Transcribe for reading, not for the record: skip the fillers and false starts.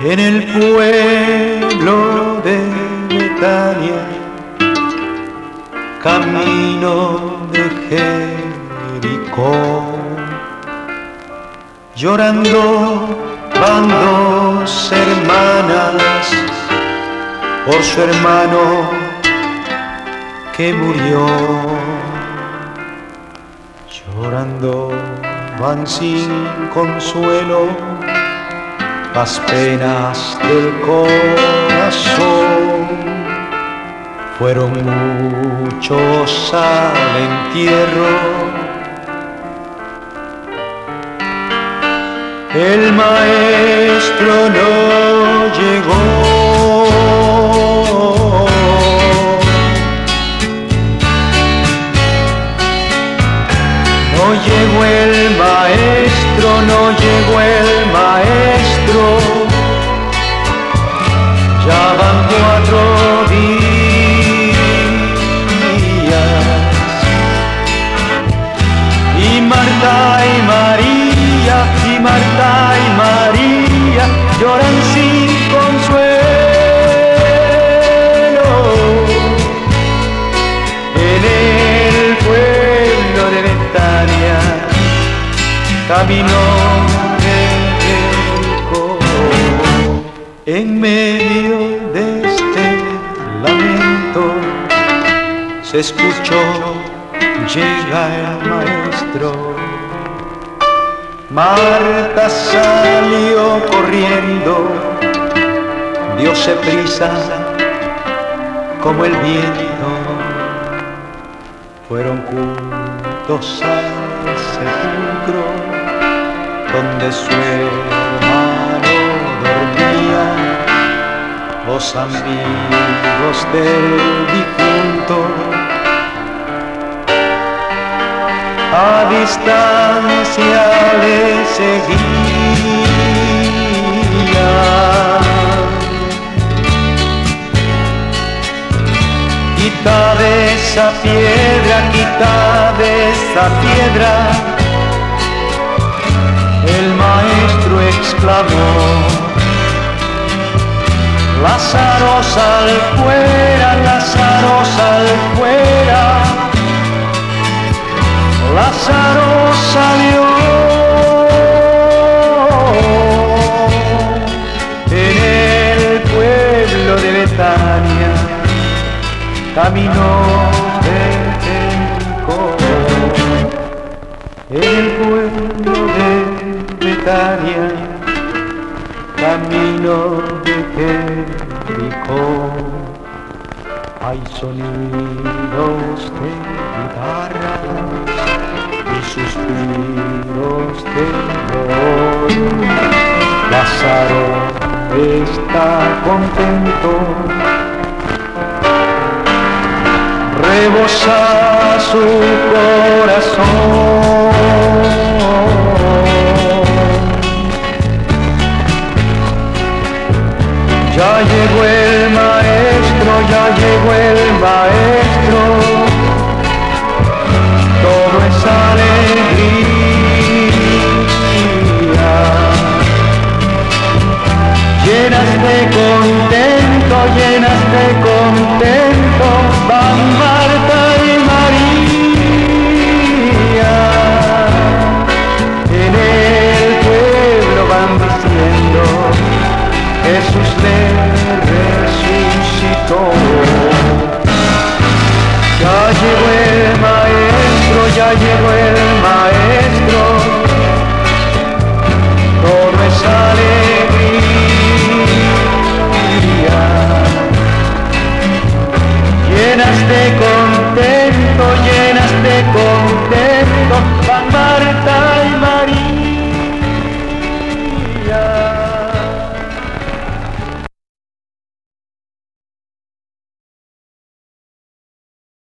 En el pueblo de Betania, camino de Jericó, llorando van dos hermanas por su hermano que murió. Llorando van sin consuelo las penas del corazón. Fueron muchos al entierro, el maestro no llegó. No llegó el maestro, no llegó el maestro. Ya van 4 días y Marta y María, y Marta y María lloran sin consuelo. En el pueblo de Betania caminó Jericó. En medio de este lamento se escuchó: llega el maestro. Marta salió corriendo, diose prisa como el viento. Fueron juntos al sepulcro donde su hermano dormía. Los amigos del difunto a distancia le seguían. Quita de esa piedra, quita de esa piedra, el maestro exclamó. Lázaro sal fuera, Lázaro sal fuera. Lázaro salió. En el pueblo de Betania caminó Jericó. En el pueblo de Betania camino de Jericó. Hay sonidos de guitarras y suspiros de dolor. Lázaro está contento, rebosa su corazón. Ya llegó el maestro, ya llegó el maestro. Todo es alegría. Llenas de contento, llenas de contento, van Marta y María. En el pueblo van diciendo: Jesús le resucitó. Ya llegó el maestro, ya llegó el